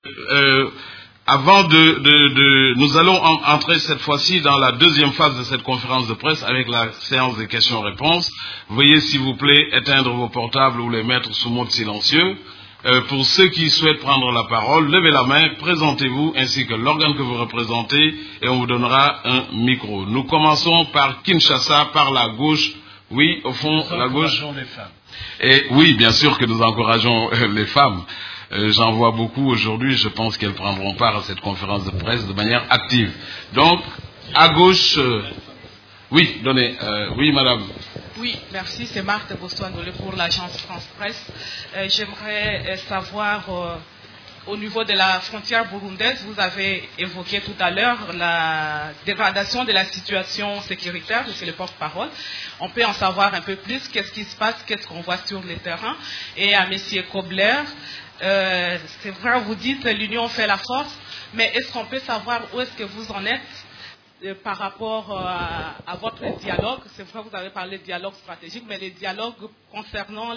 Nous allons entrer cette fois-ci dans la deuxième phase de cette conférence de presse avec la séance des questions-réponses. Veuillez s'il vous plaît éteindre vos portables ou les mettre sous mode silencieux. Pour ceux qui souhaitent prendre la parole, levez la main, présentez-vous ainsi que l'organe que vous représentez et on vous donnera un micro. Nous commençons par Kinshasa, par la gauche. Oui, au fond, la gauche. Nous encourageons les femmes. Et oui, bien sûr que nous encourageons les femmes. J'en vois beaucoup aujourd'hui, je pense qu'elles prendront part à cette conférence de presse de manière active. Donc, à gauche, oui, donnez, oui madame. Oui, merci, c'est Marthe Bossoandole pour l'agence France Presse. J'aimerais savoir, au niveau de la frontière burundaise, vous avez évoqué tout à l'heure la dégradation de la situation sécuritaire, c'est le porte-parole. On peut en savoir un peu plus, qu'est-ce qui se passe, qu'est-ce qu'on voit sur le terrain. Et à M. Kobler, c'est vrai, vous dites que l'union fait la force, mais est-ce qu'on peut savoir où est-ce que vous en êtes par rapport à votre dialogue? C'est vrai, vous avez parlé de dialogue stratégique, mais les dialogues concernant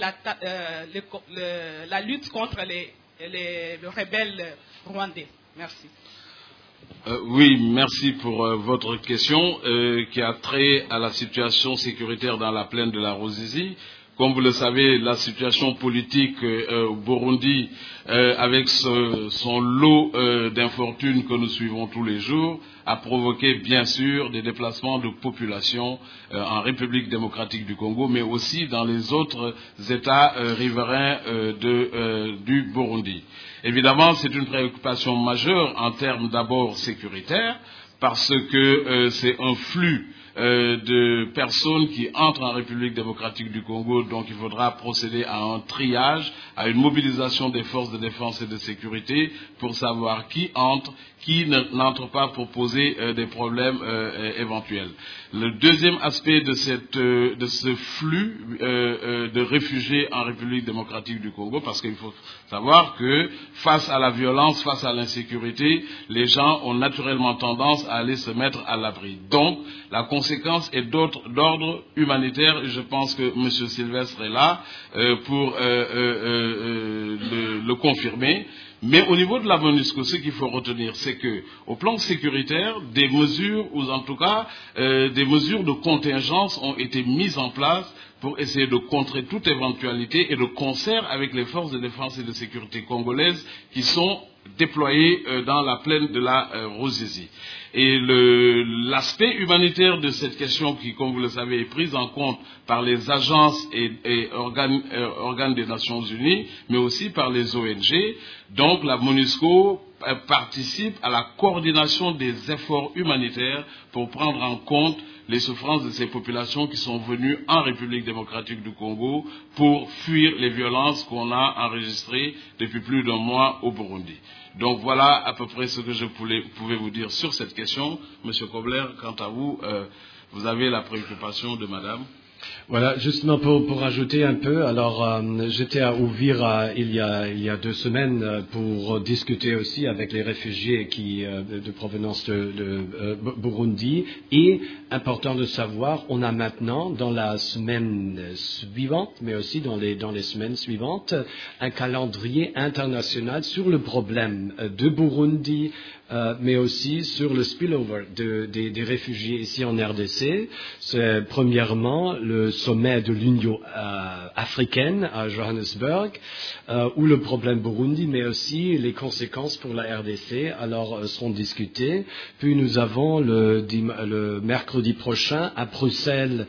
la lutte contre les rebelles rwandais. Merci. Oui, merci pour votre question qui a trait à la situation sécuritaire dans la plaine de la Ruzizi. Comme vous le savez, la situation politique au Burundi, avec son lot d'infortunes que nous suivons tous les jours, a provoqué bien sûr des déplacements de population en République démocratique du Congo, mais aussi dans les autres États riverains du Burundi. Évidemment, c'est une préoccupation majeure en termes d'abord sécuritaires, parce que c'est un flux de personnes qui entrent en République démocratique du Congo, donc il faudra procéder à un triage, à une mobilisation des forces de défense et de sécurité pour savoir qui entre, qui n'entre pas pour poser des problèmes éventuels. Le deuxième aspect de ce flux de réfugiés en République démocratique du Congo, parce qu'il faut savoir que face à la violence, face à l'insécurité, les gens ont naturellement tendance à aller se mettre à l'abri. Donc, la conséquence est d'ordre humanitaire, et je pense que M. Sylvestre est là pour le confirmer. Mais au niveau de la MONUSCO, ce qu'il faut retenir, c'est que, au plan sécuritaire, des mesures, ou en tout cas, des mesures de contingence ont été mises en place pour essayer de contrer toute éventualité et de concert avec les forces de défense et de sécurité congolaises qui sont déployées dans la plaine de la Ruzizi. Et l'aspect humanitaire de cette question qui, comme vous le savez, est prise en compte par les agences et organes des Nations Unies, mais aussi par les ONG. Donc la MONUSCO participe à la coordination des efforts humanitaires pour prendre en compte les souffrances de ces populations qui sont venues en République démocratique du Congo pour fuir les violences qu'on a enregistrées depuis plus d'un mois au Burundi. Donc voilà à peu près ce que je pouvais vous dire sur cette question. Monsieur Kobler, quant à vous, vous avez la préoccupation de madame. Voilà, justement pour ajouter un peu, alors j'étais à Uvira il y a 2 semaines pour discuter aussi avec les réfugiés de provenance de Burundi, et important de savoir, on a maintenant dans la semaine suivante, mais aussi dans les semaines suivantes, un calendrier international sur le problème de Burundi, mais aussi sur le spillover des réfugiés ici en RDC. C'est premièrement le sommet de l'Union africaine à Johannesburg, où le problème Burundi, mais aussi les conséquences pour la RDC, alors seront discutées. Puis nous avons le mercredi prochain à Bruxelles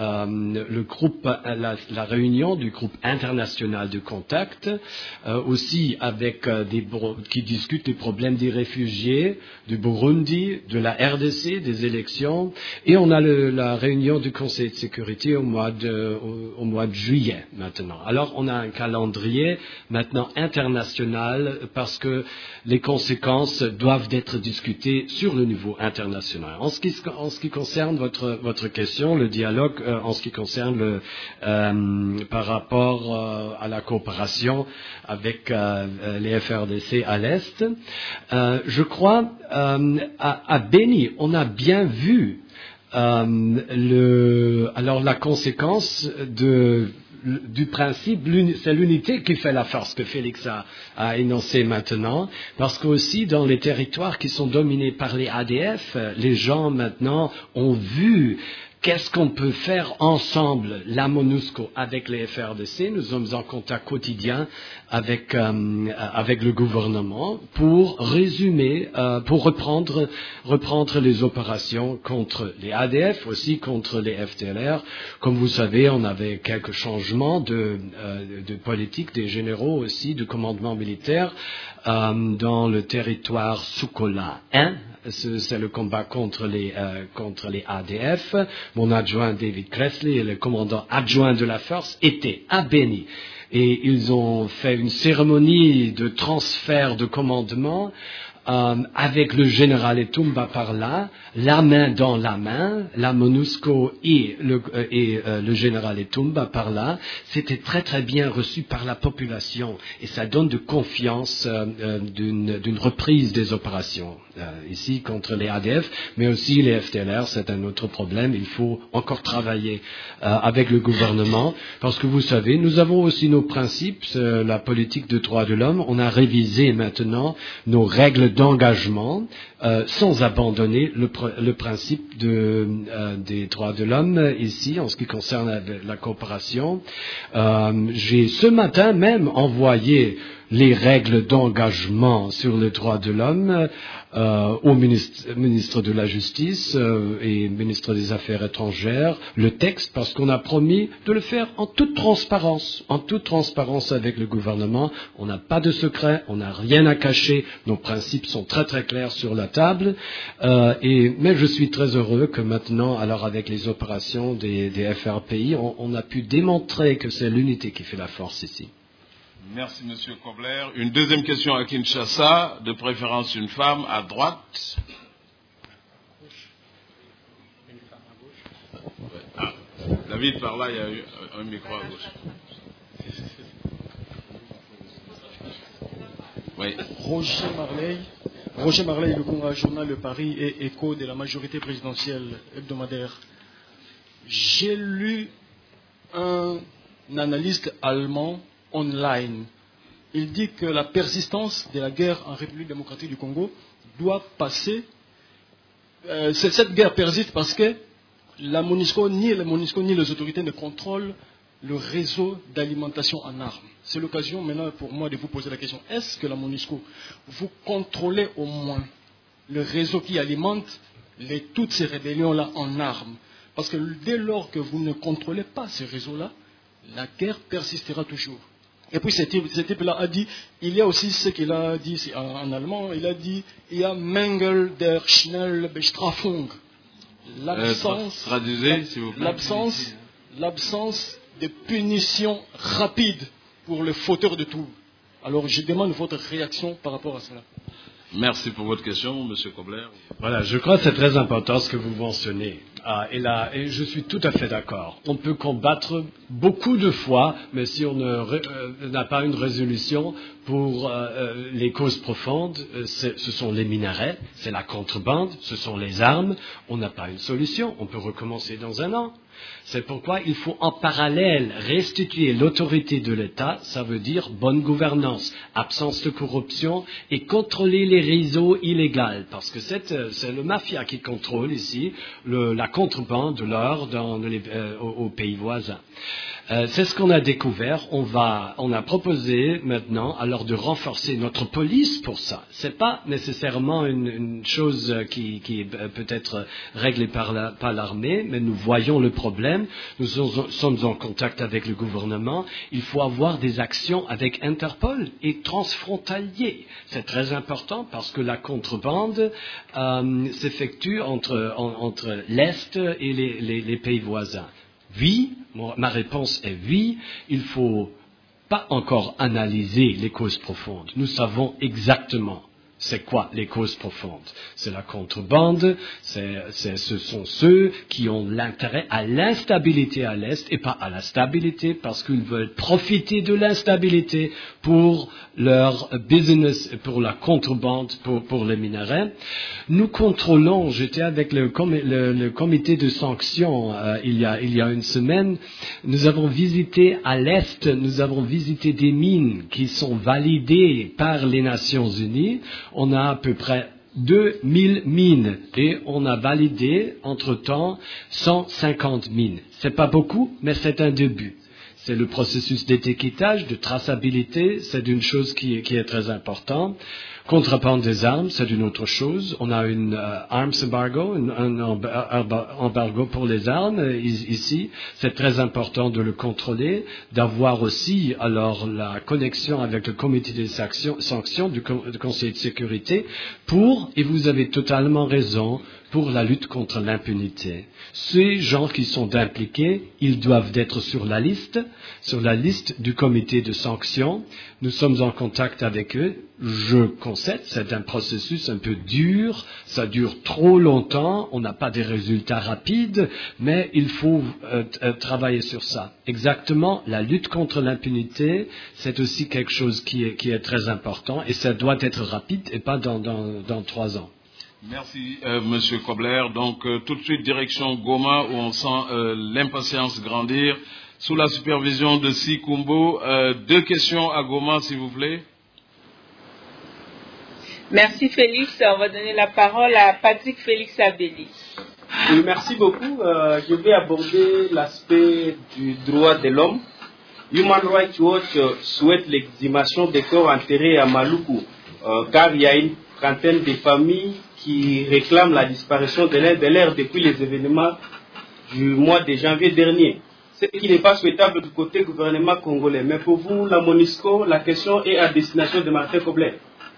la réunion du groupe international de contact, aussi avec qui discute des problèmes des réfugiés du Burundi, de la RDC, des élections, et on a la réunion du Conseil de sécurité au mois de juillet maintenant. Alors on a un calendrier maintenant international parce que les conséquences doivent être discutées sur le niveau international. En ce qui concerne votre question, le dialogue en ce qui concerne par rapport à la coopération avec les FRDC à l'Est. Je crois, à Beni, on a bien vu alors la conséquence de du principe, c'est l'unité qui fait la force que Félix a énoncé maintenant, parce qu'aussi dans les territoires qui sont dominés par les ADF, les gens maintenant ont vu qu'est-ce qu'on peut faire ensemble, la MONUSCO avec les FRDC. Nous sommes en contact quotidien avec le gouvernement pour résumer, pour reprendre les opérations contre les ADF, aussi contre les FDLR. Comme vous savez, on avait quelques changements de politique des généraux aussi, de commandement militaire dans le territoire Soukola 1. C'est le combat contre les ADF. Mon adjoint David Cressley et le commandant adjoint de la force étaient à Beni. Et ils ont fait une cérémonie de transfert de commandement avec le général Etumba par là, la main dans la main, la MONUSCO et le général Etumba par là. C'était très très bien reçu par la population et ça donne de confiance d'une reprise des opérations ici contre les ADF, mais aussi les FDLR. C'est un autre problème. Il faut encore travailler avec le gouvernement parce que vous savez, nous avons aussi nos principes, la politique de droits de l'homme. On a révisé maintenant nos règles d'engagement sans abandonner le principe des droits de l'homme ici en ce qui concerne la coopération. J'ai ce matin même envoyé les règles d'engagement sur les droits de l'homme au ministre de la Justice et ministre des Affaires étrangères, le texte, parce qu'on a promis de le faire en toute transparence avec le gouvernement. On n'a pas de secret, on n'a rien à cacher, nos principes sont très très clairs sur la table, mais je suis très heureux que maintenant, alors avec les opérations des FRPI, on a pu démontrer que c'est l'unité qui fait la force ici. Merci, Monsieur Kobler. Une deuxième question à Kinshasa, de préférence une femme à droite. Ah, David, par là, il y a eu un micro à gauche. Oui. Roger Marley, le Congrès Journal Le Paris et écho de la majorité présidentielle hebdomadaire. J'ai lu un analyste allemand online. Il dit que la persistance de la guerre en République démocratique du Congo doit passer. Cette guerre persiste parce que la MONUSCO, ni les autorités ne contrôlent le réseau d'alimentation en armes. C'est l'occasion maintenant pour moi de vous poser la question. Est-ce que la MONUSCO, vous contrôlez au moins le réseau qui alimente toutes ces rébellions-là en armes? Parce que dès lors que vous ne contrôlez pas ces réseaux-là, la guerre persistera toujours. Et puis ce type-là a dit, il y a aussi ce qu'il a dit en allemand, il a dit, il y a Mangel der schnelle Bestrafung. L'absence de punition rapide pour le fauteur de tout. Alors je demande votre réaction par rapport à cela. Merci pour votre question, Monsieur Kobler. Voilà, je crois que c'est très important ce que vous mentionnez. Et je suis tout à fait d'accord. On peut combattre beaucoup de fois, mais si on n'a pas une résolution pour les causes profondes, ce sont les minarets, c'est la contrebande, ce sont les armes. On n'a pas une solution. On peut recommencer dans un an. C'est pourquoi il faut en parallèle restituer l'autorité de l'État, ça veut dire bonne gouvernance, absence de corruption et contrôler les réseaux illégaux, parce que c'est le mafia qui contrôle ici la contrebande de l'or aux pays voisins. C'est ce qu'on a découvert. On a proposé maintenant alors de renforcer notre police pour ça. C'est pas nécessairement une chose qui peut être réglée par l'armée, mais nous voyons le problème. Nous sommes en contact avec le gouvernement. Il faut avoir des actions avec Interpol et transfrontalier. C'est très important parce que la contrebande s'effectue entre l'Est et les pays voisins. Oui, ma réponse est oui, il ne faut pas encore analyser les causes profondes. Nous savons exactement C'est quoi les causes profondes? C'est la contrebande, ce sont ceux qui ont l'intérêt à l'instabilité à l'Est et pas à la stabilité parce qu'ils veulent profiter de l'instabilité pour leur business, pour la contrebande, pour les minerais. Nous contrôlons, j'étais avec le comité de sanctions il y a une semaine, nous avons visité à l'Est, nous avons visité des mines qui sont validées par les Nations Unies. On a à peu près 2000 mines et on a validé entre-temps 150 mines. C'est pas beaucoup, mais c'est un début. C'est le processus d'étiquetage, de traçabilité, c'est une chose qui est très importante. Contrebande des armes, c'est une autre chose. On a une arms embargo, un embargo pour les armes ici. C'est très important de le contrôler, d'avoir aussi alors la connexion avec le comité des sanctions du Conseil de sécurité pour, et vous avez totalement raison, pour la lutte contre l'impunité. Ces gens qui sont impliqués, ils doivent être sur la liste du comité de sanctions. Nous sommes en contact avec eux. Je concède, c'est un processus un peu dur, ça dure trop longtemps, on n'a pas des résultats rapides, mais il faut travailler sur ça. Exactement, la lutte contre l'impunité, c'est aussi quelque chose qui est très important et ça doit être rapide et pas dans 3 ans. Merci, Monsieur Kobler. Donc, tout de suite, direction Goma, où on sent l'impatience grandir. Sous la supervision de Sikumbo, 2 questions à Goma, s'il vous plaît. Merci, Félix. On va donner la parole à Patrick Félix Abeli. Oui, merci beaucoup. Je vais aborder l'aspect du droit de l'homme. Human Rights Watch souhaite l'exhumation des corps enterrés à Maluku, car il y a une trentaine de familles qui réclament la disparition de l'un de leurs depuis les événements du mois de janvier dernier. Ce qui n'est pas souhaitable du côté gouvernement congolais. Mais pour vous, la MONUSCO, la question est à destination de Martin Kobler.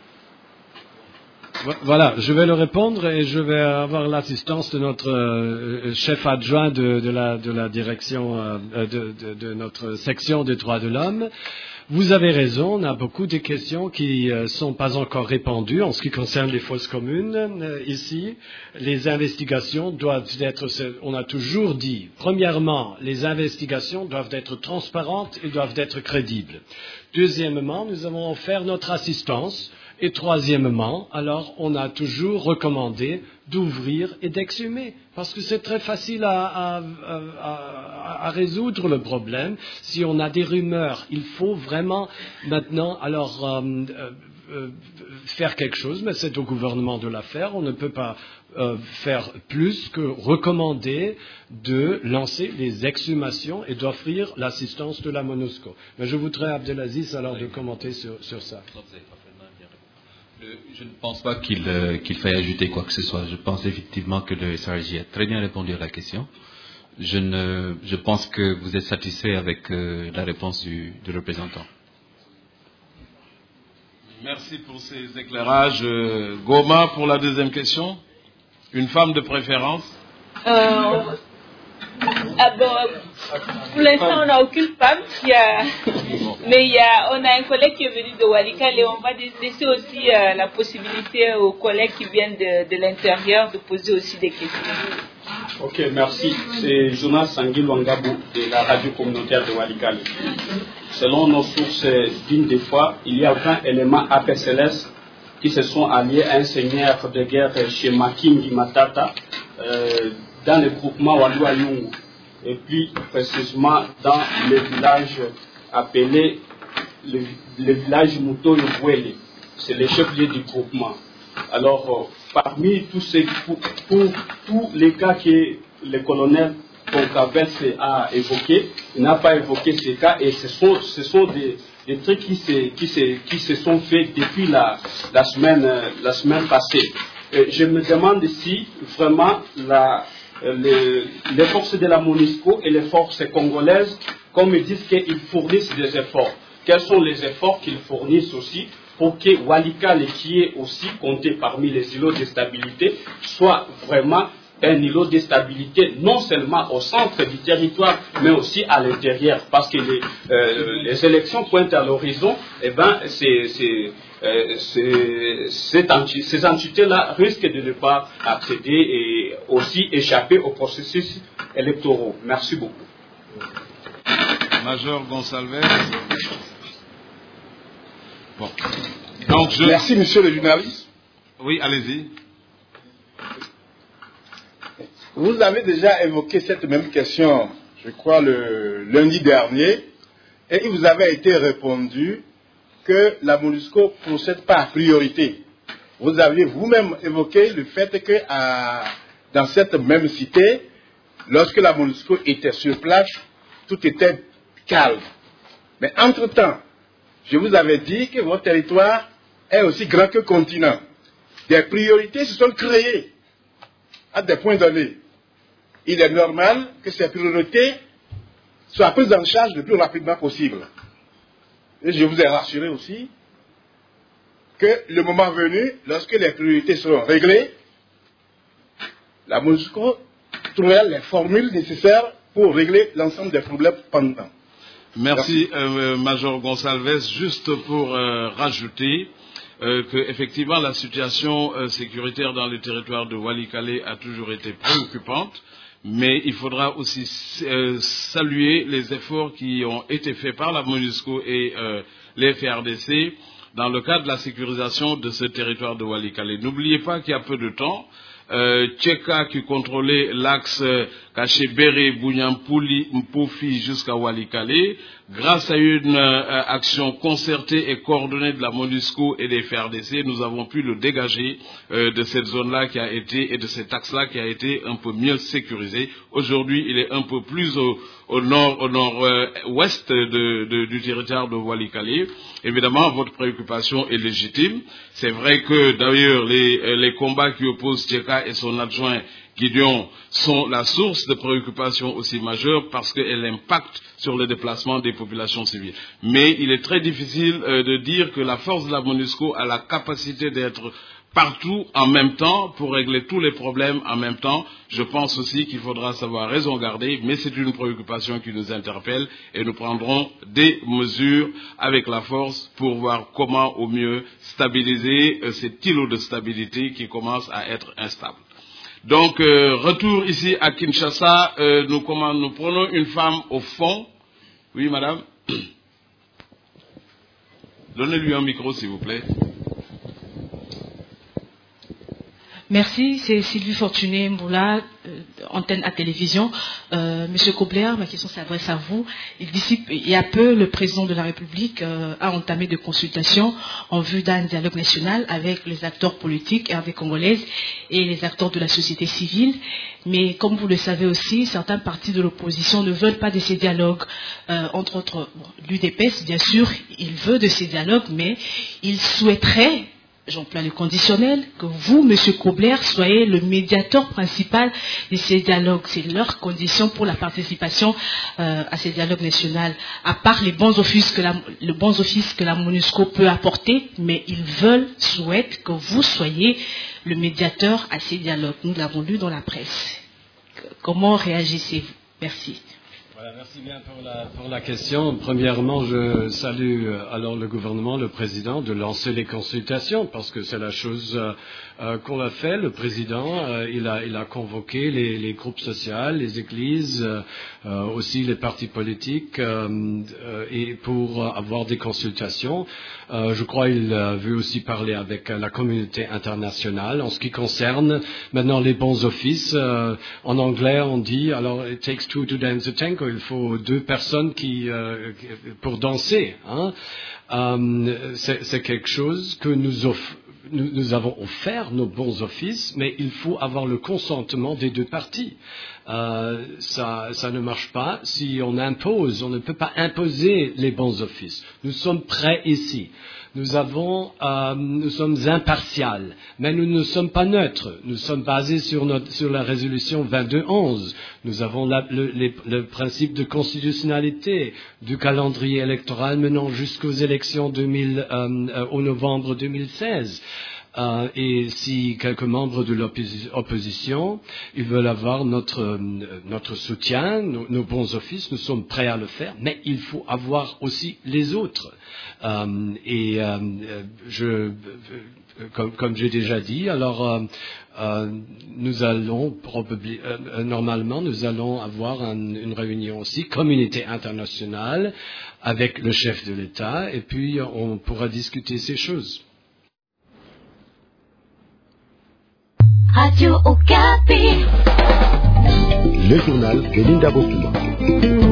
Voilà, je vais le répondre et je vais avoir l'assistance de notre chef adjoint de la direction de notre section des droits de l'homme. Vous avez raison, on a beaucoup de questions qui sont pas encore répondues en ce qui concerne les fosses communes. Ici, les investigations doivent être, on a toujours dit, premièrement, les investigations doivent être transparentes et doivent être crédibles. Deuxièmement, nous avons offert notre assistance. Et troisièmement, alors, on a toujours recommandé d'ouvrir et d'exhumer, parce que c'est très facile à résoudre le problème. Si on a des rumeurs, il faut vraiment maintenant, alors, faire quelque chose, mais c'est au gouvernement de la faire. On ne peut pas faire plus que recommander de lancer les exhumations et d'offrir l'assistance de la MONUSCO. Mais je voudrais, Abdelaziz, alors de commenter sur ça. Je ne pense pas qu'il faille ajouter quoi que ce soit. Je pense effectivement que le SRJ a très bien répondu à la question. Je pense que vous êtes satisfait avec la réponse du représentant. Merci pour ces éclairages. Goma, pour la deuxième question. Une femme de préférence? Pour l'instant, on n'a aucune femme mais on a un collègue qui est venu de Walikale et on va laisser aussi la possibilité aux collègues qui viennent de l'intérieur de poser aussi des questions. Ok, merci. C'est Jonas Sangui Luangabou de la radio communautaire de Walikale. Selon nos sources dignes des fois, il n'y a aucun élément APCLS qui se sont alliés à un seigneur de guerre chez Makingi Matata dans le groupement Waluayungu. Et puis précisément dans le village appelé le village Mutoyo-Bwele. C'est le chef-lieu du groupement. Alors, parmi tous ces, pour tous les cas que le colonel Concabès a évoqués, il n'a pas évoqué ces cas et ce sont des trucs qui se sont faits depuis la semaine passée. Et je me demande si vraiment les forces de la MONUSCO et les forces congolaises, comme ils disent qu'ils fournissent des efforts. Quels sont les efforts qu'ils fournissent aussi pour que Walikale, qui est aussi compté parmi les îlots de stabilité, soit vraiment un îlot de stabilité, non seulement au centre du territoire, mais aussi à l'intérieur, parce que les élections pointent à l'horizon, et ben ces entités-là risquent de ne pas accéder et aussi échapper au processus électoral. Merci beaucoup. Major Gonsalves. Bon. Donc merci, monsieur le journaliste. Oui, allez-y. Vous avez déjà évoqué cette même question, je crois, le lundi dernier, et il vous avait été répondu que la MONUSCO ne procède pas à priorité. Vous aviez vous-même évoqué le fait que dans cette même cité, lorsque la MONUSCO était sur place, tout était calme. Mais entre-temps, je vous avais dit que votre territoire est aussi grand que le continent. Des priorités se sont créées à des points donnés. Il est normal que ces priorités soient prises en charge le plus rapidement possible. Et je vous ai rassuré aussi que le moment venu, lorsque les priorités seront réglées, la MONUSCO trouvera les formules nécessaires pour régler l'ensemble des problèmes pendants. Merci, Major Gonsalves. Juste pour rajouter que effectivement la situation sécuritaire dans le territoire de Walikale a toujours été préoccupante, mais il faudra aussi saluer les efforts qui ont été faits par la MONUSCO et les FARDC dans le cadre de la sécurisation de ce territoire de Walikale. N'oubliez pas qu'il y a peu de temps, Tcheka qui contrôlait l'axe Kachebere, Bounyampuli, Mpofi jusqu'à Walikale, grâce à une action concertée et coordonnée de la MONUSCO et des FARDC, nous avons pu le dégager de cette zone-là qui a été, et de cet axe-là qui a été un peu mieux sécurisé. Aujourd'hui, il est un peu plus au nord-ouest du territoire de Walikale. Évidemment, votre préoccupation est légitime. C'est vrai que d'ailleurs les combats qui opposent Tcheka et son adjoint Gideon sont la source de préoccupation aussi majeure parce qu'elle impacte sur le déplacement des populations civiles. Mais il est très difficile de dire que la force de la MONUSCO a la capacité d'être partout en même temps pour régler tous les problèmes en même temps. Je pense aussi qu'il faudra savoir raison garder, mais c'est une préoccupation qui nous interpelle et nous prendrons des mesures avec la force pour voir comment au mieux stabiliser cet îlot de stabilité qui commence à être instable. Donc, retour ici à Kinshasa, nous prenons une femme au fond. Oui, madame. Donnez-lui un micro, s'il vous plaît. Merci, c'est Sylvie Fortuné Mboula, antenne à télévision. Monsieur Kobler, ma question s'adresse à vous. Il y a peu, le président de la République a entamé des consultations en vue d'un dialogue national avec les acteurs politiques et avec congolaises et les acteurs de la société civile. Mais comme vous le savez aussi, certains partis de l'opposition ne veulent pas de ces dialogues. Entre autres, l'UDPS, bien sûr, il veut de ces dialogues, mais il souhaiterait, j'emploie le conditionnel, que vous, M. Kobler, soyez le médiateur principal de ces dialogues. C'est leur condition pour la participation à ces dialogues nationaux. À part les bons offices que la MONUSCO peut apporter, mais ils souhaitent que vous soyez le médiateur à ces dialogues. Nous l'avons lu dans la presse. Comment réagissez-vous? Merci. Voilà, merci bien pour la question. Premièrement, je salue alors le gouvernement, le président, de lancer les consultations parce que c'est la chose qu'on a fait. Le président, il a convoqué les groupes sociaux, les églises, aussi les partis politiques, et pour avoir des consultations. Je crois qu'il veut aussi parler avec la communauté internationale en ce qui concerne maintenant les bons offices. En anglais, on dit alors it takes two to dance a tango. Il faut deux personnes pour danser. Hein. C'est quelque chose que nous avons offert, nos bons offices, mais il faut avoir le consentement des deux parties. Ça ne marche pas si on impose. On ne peut pas imposer les bons offices. Nous sommes prêts ici. Nous sommes impartials, mais nous ne sommes pas neutres. Nous sommes basés sur la résolution 2211. Nous avons le principe de constitutionnalité du calendrier électoral menant jusqu'aux élections au novembre 2016. et si quelques membres de l'opposition ils veulent avoir notre soutien, nos bons offices, nous sommes prêts à le faire, mais il faut avoir aussi les autres. Comme j'ai déjà dit, alors nous allons normalement nous allons avoir une réunion aussi, communauté internationale, avec le chef de l'État, et puis on pourra discuter ces choses. Radio Okapi. Le journal de Linda Bokuma.